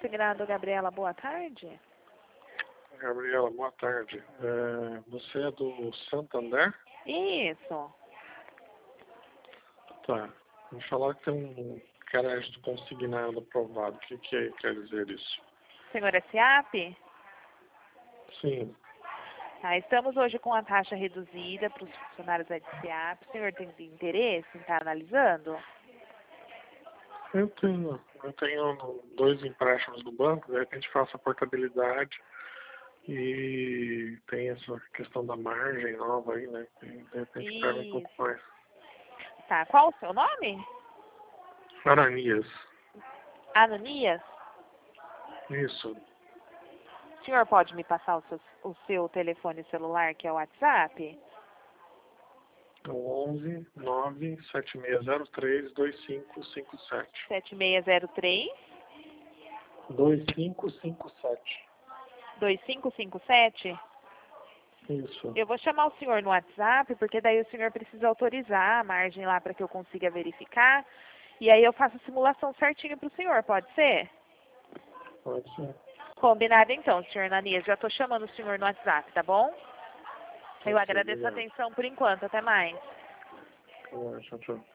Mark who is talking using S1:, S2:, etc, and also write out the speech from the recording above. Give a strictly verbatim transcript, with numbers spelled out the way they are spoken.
S1: consignado, Gabriela, boa tarde.
S2: Gabriela, boa tarde. É, você é do Santander?
S1: Isso.
S2: Tá. Me falar que tem um crédito consignado aprovado. O que, que é, quer dizer isso?
S1: Senhor S A P?
S2: Sim.
S1: Tá, estamos hoje com a taxa reduzida para os funcionários da S A P. O senhor tem interesse em estar analisando?
S2: Eu tenho, eu tenho dois empréstimos do banco, de repente faço a portabilidade e tem essa questão da margem nova aí, né? De repente pega um pouco
S1: Isso.
S2: mais.
S1: Tá, qual o seu nome?
S2: Aranias.
S1: Ananias?
S2: Isso.
S1: O senhor pode me passar o seu, o seu telefone celular, que é o WhatsApp?
S2: onze nove sete seis zero três dois cinco cinco sete.
S1: sete seis zero três,
S2: dois cinco cinco sete.
S1: dois cinco cinco sete?
S2: Isso.
S1: Eu vou chamar o senhor no WhatsApp, porque daí o senhor precisa autorizar a margem lá para que eu consiga verificar. E aí eu faço a simulação certinho para o senhor, pode ser?
S2: Pode ser.
S1: Combinado então, senhor Ananias. Já estou chamando o senhor no WhatsApp, tá bom? Eu
S2: Pode ser,
S1: agradeço a
S2: obrigado.
S1: atenção por enquanto. Até mais.
S2: Tchau, tchau.